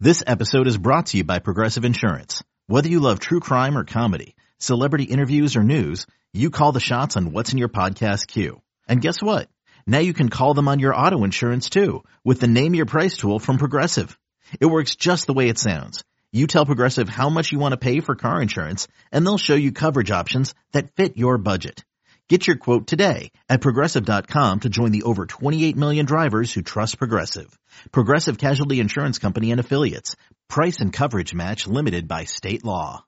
This episode is brought to you by Progressive Insurance. Whether you love true crime or comedy, celebrity interviews or news, you call the shots on what's in your podcast queue. And guess what? Now you can call them on your auto insurance too with the Name Your Price tool from Progressive. It works just the way it sounds. You tell Progressive how much you want to pay for car insurance, and they'll show you coverage options that fit your budget. Get your quote today at Progressive.com to join the over 28 million drivers who trust Progressive. Progressive Casualty Insurance Company and Affiliates. Price and coverage match limited by state law.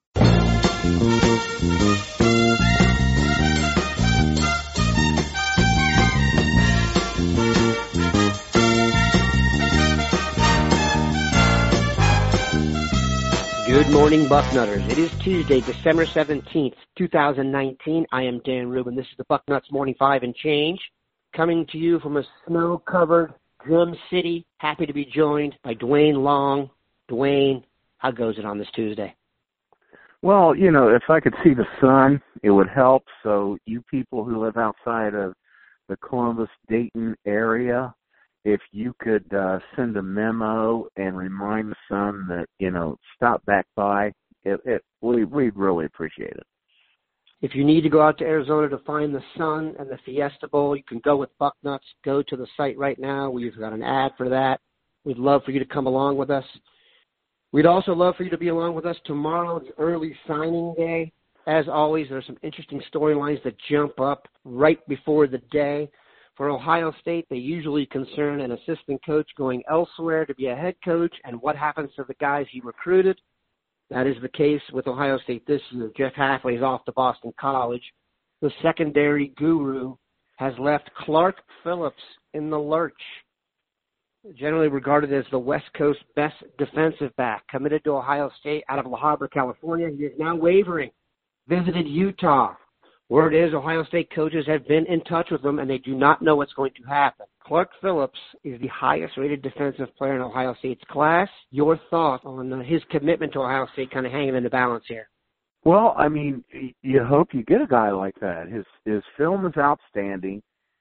Good morning, Bucknutters. It is Tuesday, December 17th, 2019. I am Dan Rubin. This is the Bucknuts Morning 5 and Change, coming to you from a snow-covered Gem City. Happy to be joined by Dwayne Long. Dwayne, how goes it on this Tuesday? Well, you know, if I could see the sun, it would help. So you people who live outside of the Columbus-Dayton area, if you could send a memo and remind the sun that, you know, stop back by, we'd really appreciate it. If you need to go out to Arizona to find the sun and the Fiesta Bowl, you can go with Bucknuts. Go to the site right now. We've got an ad for that. We'd love for you to come along with us. We'd also love for you to be along with us tomorrow. It's early signing day. As always, there's some interesting storylines that jump up right before the day. For Ohio State, they usually concern an assistant coach going elsewhere to be a head coach and what happens to the guys he recruited. That is the case with Ohio State this year. Jeff Hafley is off to Boston College. The secondary guru has left Clark Phillips in the lurch, generally regarded as the West Coast best defensive back, committed to Ohio State out of La Habra, California. He is now wavering. Visited Utah. Word is Ohio State coaches have been in touch with him, and they do not know what's going to happen. Clark Phillips is the highest-rated defensive player in Ohio State's class. Your thoughts on his commitment to Ohio State kind of hanging in the balance here? Well, I mean, you hope you get a guy like that. His film is outstanding.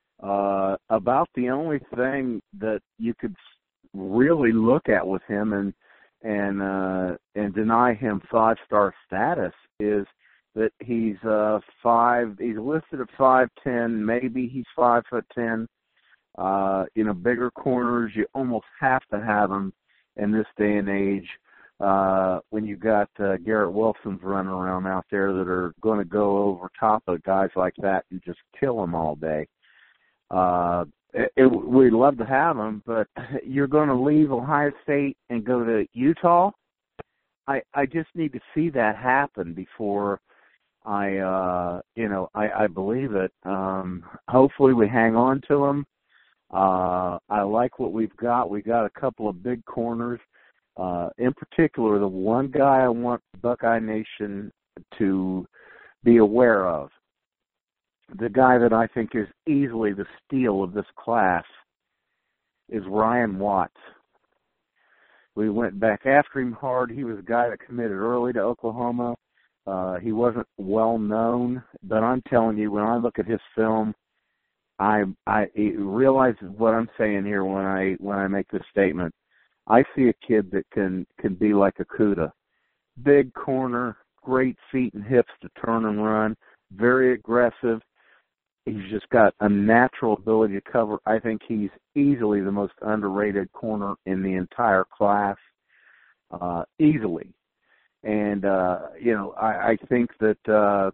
About the only thing that you could really look at with him and deny him 5-star status is that he's he's listed at 5'10", maybe he's 5'10". You know, bigger corners, you almost have to have them in this day and age when you got Garrett Wilsons running around out there that are going to go over top of guys like that and just kill them all day. We'd love to have them, but you're going to leave Ohio State and go to Utah? I just need to see that happen before I believe it. Hopefully we hang on to him. I like what we've got. We got a couple of big corners. In particular, the one guy I want Buckeye Nation to be aware of, the guy that I think is easily the steal of this class, is Ryan Watts. We went back after him hard. He was a guy that committed early to Oklahoma. He wasn't well known, but I'm telling you, when I look at his film, I realize what I'm saying here when I make this statement. I see a kid that can be like a Kuda. Big corner, great feet and hips to turn and run, very aggressive. He's just got a natural ability to cover. I think he's easily the most underrated corner in the entire class, easily. And, I think that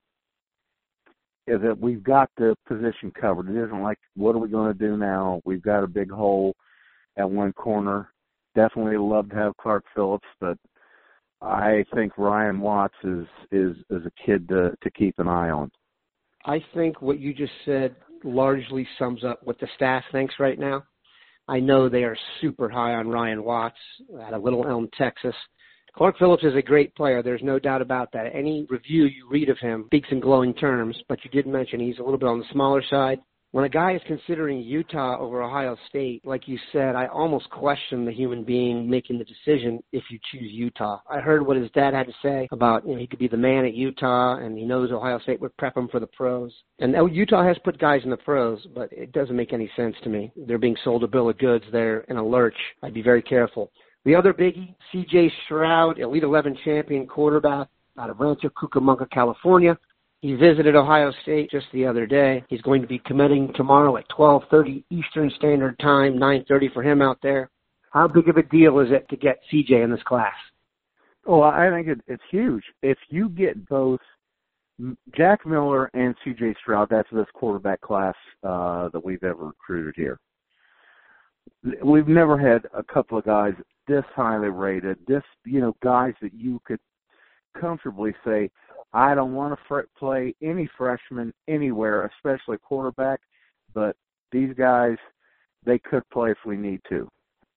we've got the position covered. It isn't like, what are we going to do now? We've got a big hole at one corner. Definitely love to have Clark Phillips, but I think Ryan Watts is a kid to keep an eye on. I think what you just said largely sums up what the staff thinks right now. I know they are super high on Ryan Watts out of Little Elm, Texas. Clark Phillips is a great player. There's no doubt about that. Any review you read of him speaks in glowing terms, but you did mention he's a little bit on the smaller side. When a guy is considering Utah over Ohio State, like you said, I almost question the human being making the decision if you choose Utah. I heard what his dad had to say about, he could be the man at Utah, and he knows Ohio State would prep him for the pros. And Utah has put guys in the pros, but it doesn't make any sense to me. They're being sold a bill of goods. They're in a lurch. I'd be very careful. The other biggie, C.J. Stroud, Elite 11 champion quarterback out of Rancho Cucamonga, California. He visited Ohio State just the other day. He's going to be committing tomorrow at 12:30 Eastern Standard Time, 9:30 for him out there. How big of a deal is it to get C.J. in this class? Oh, I think it's huge. If you get both Jack Miller and C.J. Stroud, that's this quarterback class that we've ever recruited here. We've never had a couple of guys this highly rated, guys that you could comfortably say, I don't want to play any freshman anywhere, especially quarterback, but these guys, they could play if we need to.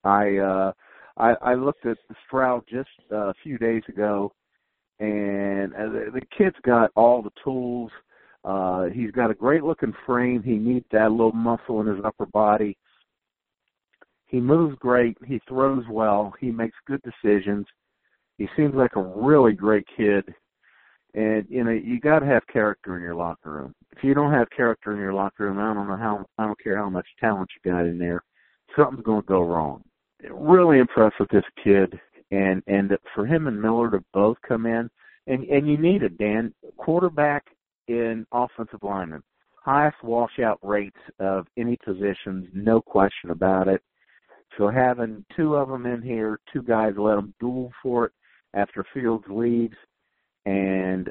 I looked at Stroud just a few days ago, and the kid's got all the tools. He's got a great-looking frame. He needs that little muscle in his upper body. He moves great. He throws well. He makes good decisions. He seems like a really great kid. And, you got to have character in your locker room. If you don't have character in your locker room, I don't care how much talent you got in there, something's going to go wrong. Really impressed with this kid. And for him and Miller to both come in, and you need it, Dan, quarterback and offensive lineman. Highest washout rates of any positions, no question about it. So having two of them in here, two guys let them duel for it after Fields leaves, and,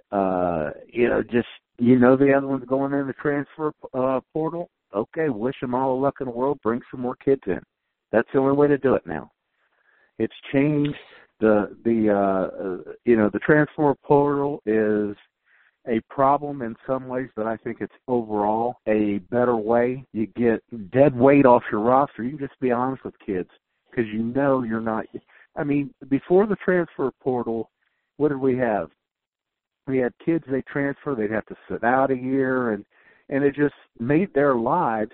the other one's going in the transfer portal. Okay, wish them all the luck in the world. Bring some more kids in. That's the only way to do it now. It's changed. The transfer portal is a problem in some ways, but I think it's overall a better way. You get dead weight off your roster. You can just be honest with kids because you're not. I mean, before the transfer portal, what did we have? We had kids, they transfer, they'd have to sit out a year, and it just made their lives,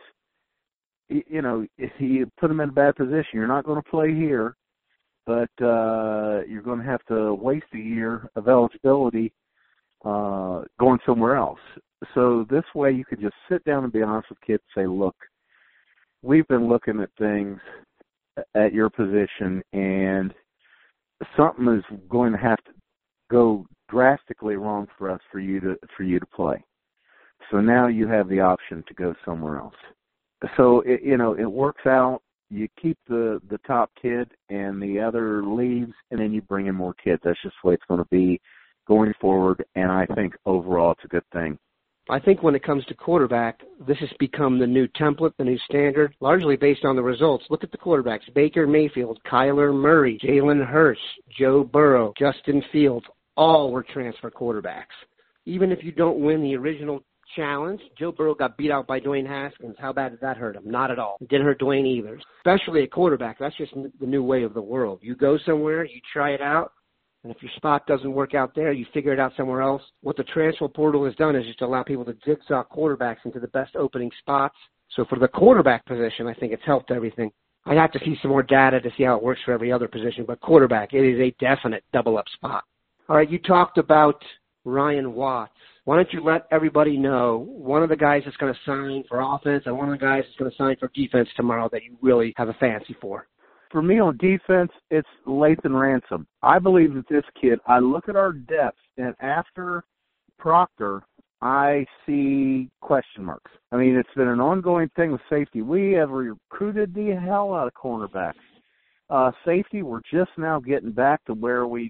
if you put them in a bad position, you're not going to play here, but you're going to have to waste a year of eligibility going somewhere else. So this way you could just sit down and be honest with kids and say, look, we've been looking at things at your position, and something is going to have to go drastically wrong for us for you to play. So now you have the option to go somewhere else. So it works out. You keep the top kid and the other leaves, and then you bring in more kids. That's just the way it's going to be going forward, and I think overall it's a good thing. I think when it comes to quarterback, this has become the new template, the new standard, largely based on the results. Look at the quarterbacks: Baker Mayfield, Kyler Murray, Jalen Hurts, Joe Burrow, Justin Fields. All were transfer quarterbacks. Even if you don't win the original challenge, Joe Burrow got beat out by Dwayne Haskins. How bad did that hurt him? Not at all. It didn't hurt Dwayne either. Especially a quarterback. That's just the new way of the world. You go somewhere, you try it out, and if your spot doesn't work out there, you figure it out somewhere else. What the transfer portal has done is just allow people to jigsaw quarterbacks into the best opening spots. So for the quarterback position, I think it's helped everything. I'd have to see some more data to see how it works for every other position, but quarterback, it is a definite double-up spot. All right, you talked about Ryan Watts. Why don't you let everybody know one of the guys that's going to sign for offense and one of the guys that's going to sign for defense tomorrow that you really have a fancy for? For me on defense, it's Lathan Ransom. I believe that this kid, I look at our depth, and after Proctor, I see question marks. I mean, it's been an ongoing thing with safety. We have recruited the hell out of cornerbacks. Safety, we're just now getting back to where we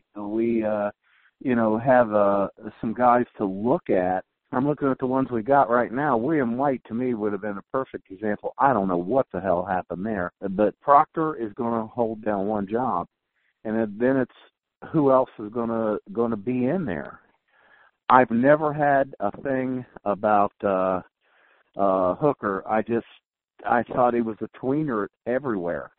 have some guys to look at. I'm looking at the ones we got right now. William White, to me, would have been a perfect example. I don't know what the hell happened there, but Proctor is going to hold down one job, and then it's who else is going to be in there. I've never had a thing about Hooker. I thought he was a tweener everywhere.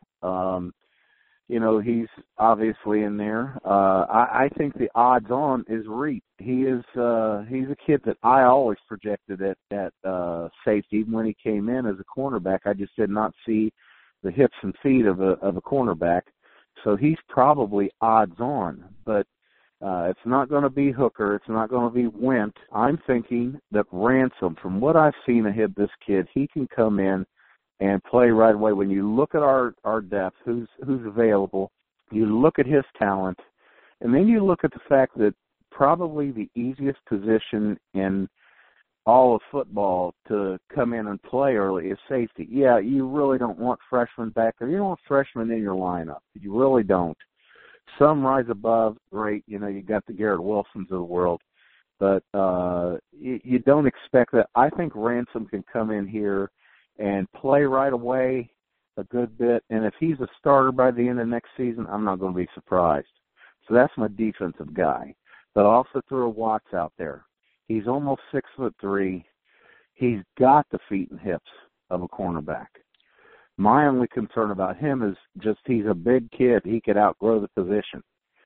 He's obviously in there. I think the odds on is Reed. He's a kid that I always projected at safety. Even when he came in as a cornerback, I just did not see the hips and feet of a cornerback. So he's probably odds on, but it's not going to be Hooker. It's not going to be Went. I'm thinking that Ransom, from what I've seen of this kid, he can come in and play right away. When you look at our depth, who's available, You look at his talent, and then you look at the fact that probably the easiest position in all of football to come in and play early is safety. Yeah, you really don't want freshmen back there. You don't want freshmen in your lineup. You really don't. Some rise above, great. You got the Garrett Wilsons of the world. But you don't expect that. I think Ransom can come in here and play right away a good bit. And if he's a starter by the end of next season, I'm not going to be surprised. So that's my defensive guy. But I also throw Watts out there. He's almost 6'3". He's got the feet and hips of a cornerback. My only concern about him is just he's a big kid. He could outgrow the position.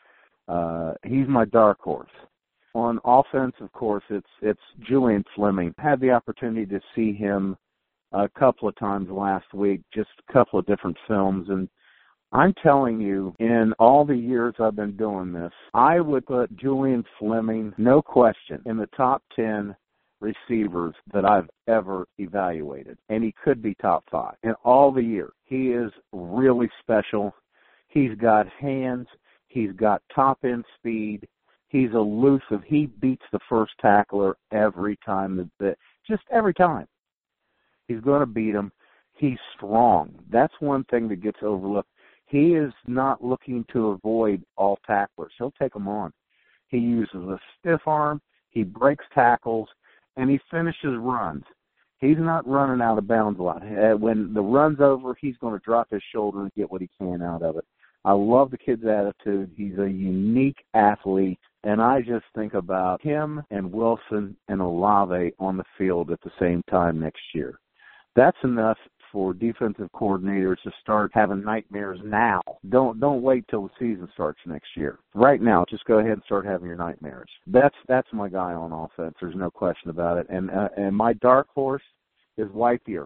He's my dark horse. On offense, of course, it's Julian Fleming. I had the opportunity to see him a couple of times last week, just a couple of different films, and I'm telling you, in all the years I've been doing this, I would put Julian Fleming, no question, in the top 10 receivers that I've ever evaluated. And he could be top 5 in all the years. He is really special. He's got hands. He's got top-end speed. He's elusive. He beats the first tackler every time. Just every time. He's going to beat him. He's strong. That's one thing that gets overlooked. He is not looking to avoid all tacklers. He'll take them on. He uses a stiff arm. He breaks tackles. And he finishes runs. He's not running out of bounds a lot. When the run's over, he's going to drop his shoulder and get what he can out of it. I love the kid's attitude. He's a unique athlete. And I just think about him and Wilson and Olave on the field at the same time next year. That's enough for defensive coordinators to start having nightmares now. Don't wait till the season starts next year. Right now, just go ahead and start having your nightmares. That's my guy on offense. There's no question about it. And my dark horse is Whitebeer.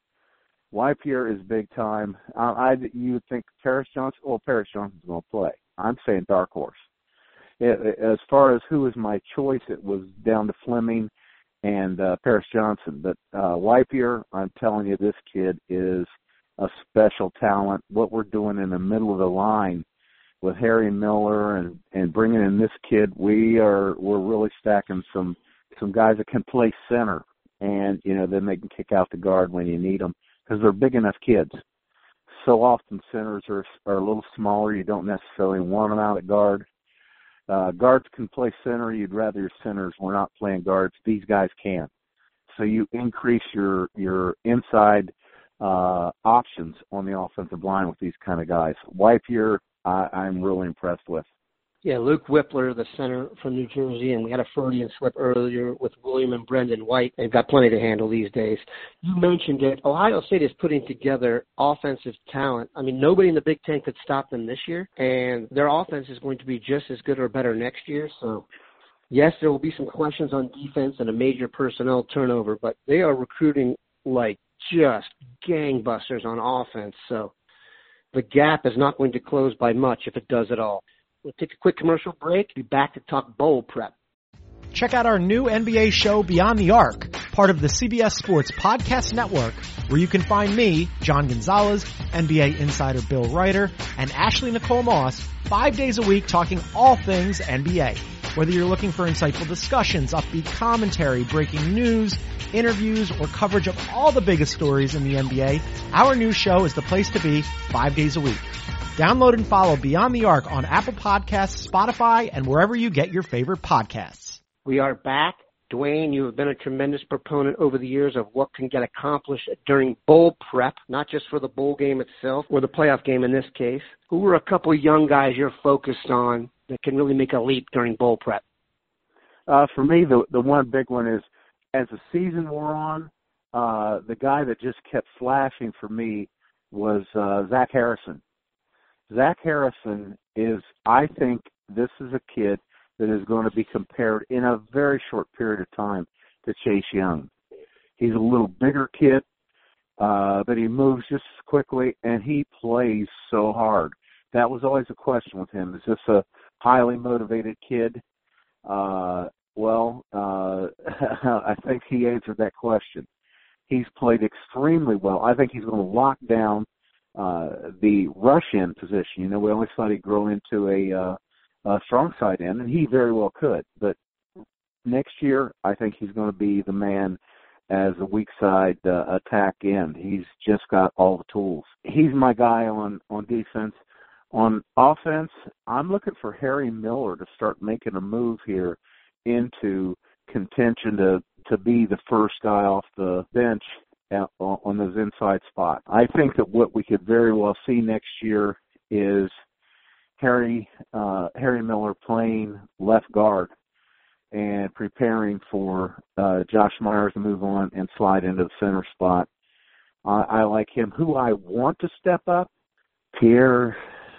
Whitebeer is big time. You would think Paris Johnson. Well, Paris Johnson's going to play. I'm saying dark horse. As far as who was my choice, it was down to Fleming and Paris Johnson. But Whitebeer, I'm telling you, this kid is a special talent. What we're doing in the middle of the line with Harry Miller and bringing in this kid, we're really stacking some guys that can play center, and then they can kick out the guard when you need them because they're big enough kids. So often centers are a little smaller. You don't necessarily want them out at guard. Guards can play center. You'd rather your centers were not playing guards. These guys can. So you increase your inside options on the offensive line with these kind of guys. Whitebeer, I'm really impressed with. Yeah, Luke Whippler, the center from New Jersey, and we had a Freudian slip earlier with William and Brendan White. They've got plenty to handle these days. You mentioned it. Ohio State is putting together offensive talent. I mean, nobody in the Big Ten could stop them this year, and their offense is going to be just as good or better next year. So, yes, there will be some questions on defense and a major personnel turnover, but they are recruiting like just gangbusters on offense. So the gap is not going to close by much if it does at all. We'll take a quick commercial break. Be back to talk bowl prep. Check out our new NBA show, Beyond the Arc, part of the CBS Sports Podcast Network, where you can find me, John Gonzalez, NBA insider Bill Ryder, and Ashley Nicole Moss 5 days a week talking all things NBA. Whether you're looking for insightful discussions, upbeat commentary, breaking news, interviews, or coverage of all the biggest stories in the NBA, our new show is the place to be 5 days a week. Download and follow Beyond the Arc on Apple Podcasts, Spotify, and wherever you get your favorite podcasts. We are back. Dwayne, you have been a tremendous proponent over the years of what can get accomplished during bowl prep, not just for the bowl game itself or the playoff game in this case. Who are a couple of young guys you're focused on that can really make a leap during bowl prep? For me, the one big one is, as the season wore on, the guy that just kept flashing for me was Zach Harrison. Zach Harrison is, I think, this is a kid that is going to be compared in a very short period of time to Chase Young. He's a little bigger kid, but he moves just as quickly, and he plays so hard. That was always a question with him. Is this a highly motivated kid? I think he answered that question. He's played extremely well. I think he's going to lock down the rush-in position. You know, we always thought he'd grow into a strong side end, and he very well could. But next year, I think he's going to be the man as a weak side attack end. He's just got all the tools. He's my guy on defense. On offense, I'm looking for Harry Miller to start making a move here into contention to be the first guy off the bench on those inside spots. I think that what we could very well see next year is Harry Miller playing left guard and preparing for Josh Myers to move on and slide into the center spot. I like him. Who I want to step up, Pierre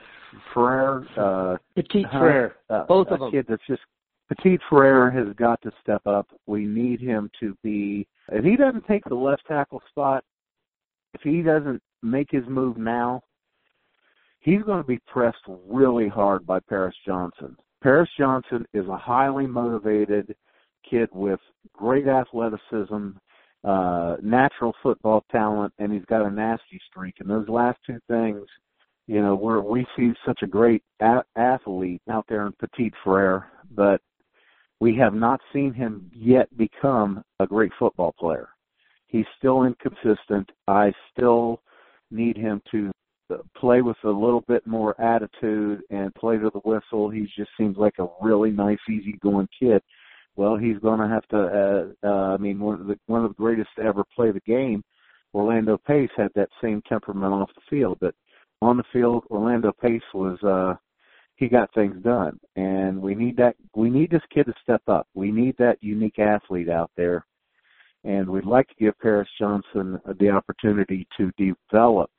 Frere. Petit Frere. Both of them. Kid that's just Petit Frere has got to step up. We need him to be, if he doesn't take the left tackle spot, if he doesn't make his move now, he's going to be pressed really hard by Paris Johnson. Paris Johnson is a highly motivated kid with great athleticism, natural football talent, and he's got a nasty streak. And those last two things, you know, we see such a great athlete out there in Petit Frere, but we have not seen him yet become a great football player. He's still inconsistent. I still need him to play with a little bit more attitude and play to the whistle. He just seems like a really nice, easygoing kid. Well, he's going to have to, one of the greatest to ever play the game, Orlando Pace, had that same temperament off the field. But on the field, Orlando Pace was, he got things done. And we need this kid to step up. We need that unique athlete out there. And we'd like to give Paris Johnson the opportunity to develop,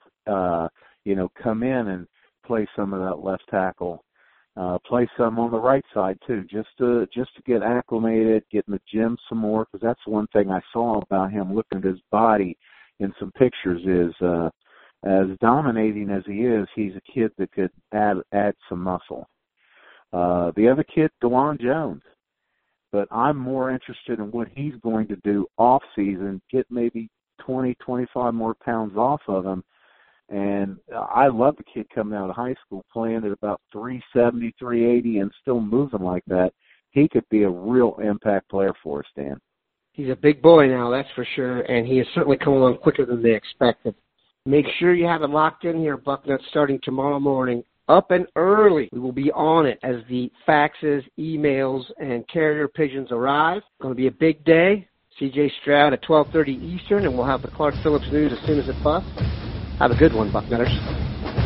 come in and play some of that left tackle, play some on the right side too, just to get acclimated, get in the gym some more, because that's one thing I saw about him looking at his body in some pictures is as dominating as he is, he's a kid that could add some muscle. The other kid, DeJuan Jones, but I'm more interested in what he's going to do off season, get maybe 20, 25 more pounds off of him. And I love the kid coming out of high school playing at about 370, 380 and still moving like that. He could be a real impact player for us, Dan. He's a big boy now, that's for sure, and he is certainly coming along quicker than they expected. Make sure you have it locked in here, Bucknuts, starting tomorrow morning, up and early. We will be on it as the faxes, emails, and carrier pigeons arrive. It's going to be a big day. C.J. Stroud at 12:30 Eastern, and we'll have the Clark Phillips news as soon as it busts. Have a good one, Bucknutters.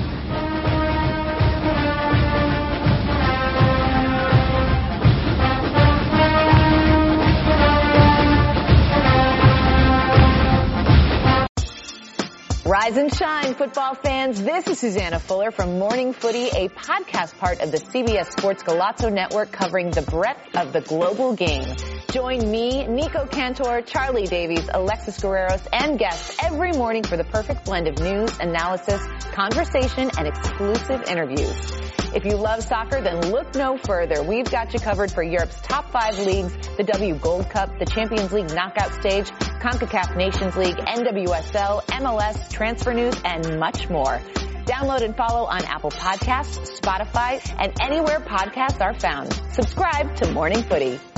Rise and shine, football fans. This is Susanna Fuller from Morning Footy, a podcast part of the CBS Sports Golazo Network covering the breadth of the global game. Join me, Nico Cantor, Charlie Davies, Alexis Guerreros, and guests every morning for the perfect blend of news, analysis, conversation, and exclusive interviews. If you love soccer, then look no further. We've got you covered for Europe's top 5 leagues, the W Gold Cup, the Champions League knockout stage, CONCACAF Nations League, NWSL, MLS, transfer news, and much more. Download and follow on Apple Podcasts, Spotify, and anywhere podcasts are found. Subscribe to Morning Footy.